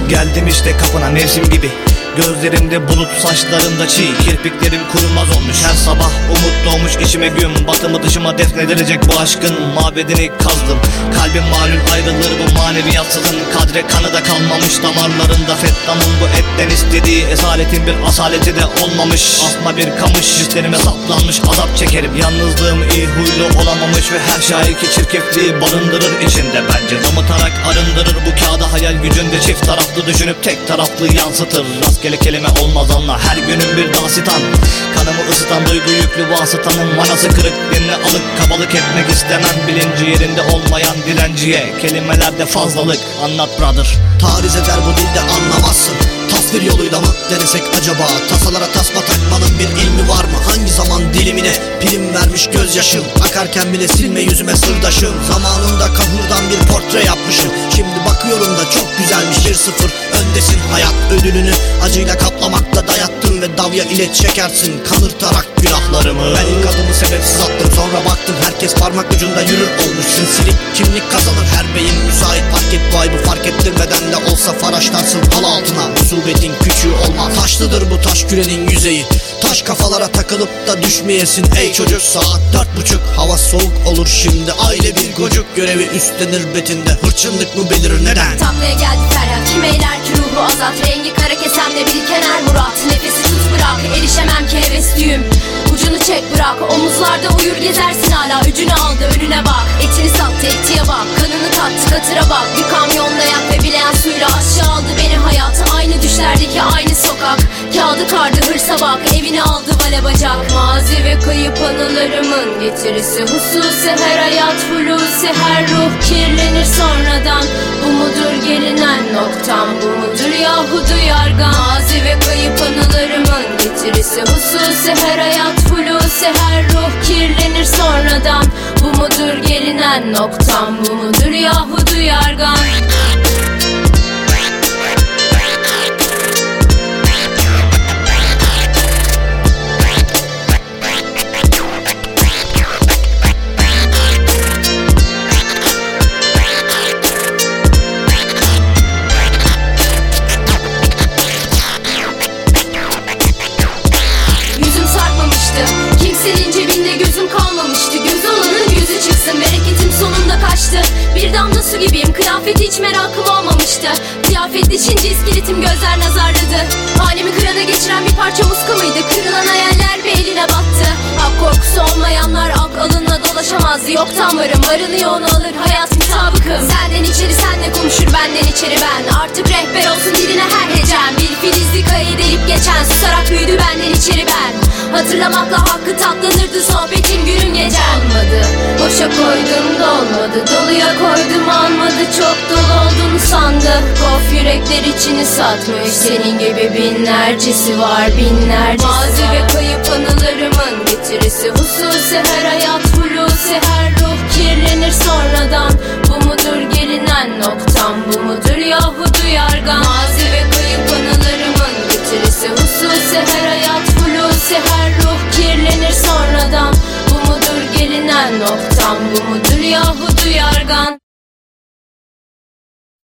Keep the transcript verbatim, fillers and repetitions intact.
Geldim işte kapına mevsim gibi. Gözlerimde bulut, saçlarımda çiğ. Kirpiklerim kurumaz olmuş, her sabah umut doğmuş içime gün. Batımı dışıma defnedilecek bu aşkın mabedini kazdım. Kalbim malum ayrılır bu maneviyatsızın. Kadre kanı da kalmamış damarlarında. Fetta'nın bu etten istediği esaletin bir asaleti de olmamış. Asma bir kamış, hislerime saplanmış azap çekerim. Yalnızlığım iyi huylu olamamış ve her şair ki çirkefliği barındırır içinde. Bence damıtarak arındırır bu kağıda hayal gücünde. Çift taraflı düşünüp tek taraflı yansıtır. Rastgele kelime olmaz anla, her günün bir dasitan. Kanımı ısıtan duygu yüklü vasıtanın manası kırık. Dinle alık, kabalık etmek istemem. Bilinci yerinde olmayan dilenciye kelimelerde fazlalık. Anlat brother. Tariz eder bu dilde anlamazsın. Tasvir yoluyla mı denesek acaba? Tasalara tasma takmanın bir ilmi var mı? Hangi zaman dilimine prim vermiş gözyaşım? Akarken bile silme yüzüme sırdaşım. Zamanında kahırdan bir portre yapmışım. Şimdi bakıyorum da çok güzelmiş. Bir sıfır öndesin, hayat ödülünü acıyla kaplamakla dayattın ve davya ile çekersin kanırtarak günahlarımı. Ben ilk adımı sebepsiz attım, sonra baktım herkes parmak ucunda yürür olmuş. Sinsilik kimlik kazanır, her beyin müsait. Fark et bu ayıbı, fark ettirmeden de olsa faraşlarsın halı altına. Musibetin küçüğü olmaz, taşlıdır bu taş kürenin yüzeyi. Taş kafalara takılıp da düşmeyesin ey çocuk. Saat dört buçuk, hava soğuk olur şimdi. Aile bir gocuk, görevi üstlenir betinde. Hırçınlık mı belirir neden? Tamlaya geldi feryat, kim eyler ki ruhu azat. Rengi kara kesemde biriken her murat. Nefesi tut bırak, erişemem ki hevesliyim. Ucunu çek bırak, omuzlarda uyur gezersin hala. Öcünü aldı önüne bak, etini sattı etiye bak. Kanını tattı katıra bak, bir kamyonda yak ve bileyen suyla aşağı aldı beni hayat. Aynı düşlerdeki aynı sokak, kağıdı kardı hırsa bak. Evini aldı vale bacak. Mazi ve kayıp anılarımın getirisi hususi. Her hayat hulusi, her ruh kirlenir sonradan. Bu mudur gelinen noktam, bu mudur yahudu yargan? Mazi ve kayıp anılarımın getirisi hususi. Her hayat hulusi, her ruh kirlenir sonradan. Bu mudur gelinen noktam, bu mudur yahudu yargan? Kimsenin cebinde gözüm kalmamıştı. Göz olanın yüzü çıksın, bereketim sonunda kaçtı. Bir damla su gibiyim, kıyafeti hiç merakım olmamıştı. Kıyafetli Çinci iskeletim gözler nazarladı. Hanemi kırana geçiren bir parça muska mıydı? Kırılan hayaller bir eline battı. Hak korkusu olmayanlar ak alınla dolaşamaz. Yoktan varım, varını onu alır hayat mütabıkım. Senden içeri senle konuşur, benden içeri ben. Artık rehber olsun diline her hecem. Bir filizli kayı delip geçen, susarak büyüdü benden içeri ben. Hatırlamakla hakkı tatlanırdı sohbetin günün gece. Olmadı, boşa koydum dolmadı. Doluya koydum almadı, çok dolu olduğunu sandı. Kof yürekler içini satmış, senin gibi binlercesi var binlercesi. Mazi ve kayıp anılarımın getirisi hususi. Her hayat hulusi, her ruh kirlenir sonradan. Bu mudur gelinen noktam, bu mudur yahudu yargan? Mazi ve kayıp anılarımın getirisi hususi. Her hayat hulusi, her ruh kirlenir sonradan. Bu mudur gelinen noktam, bu mudur yahudu yargan?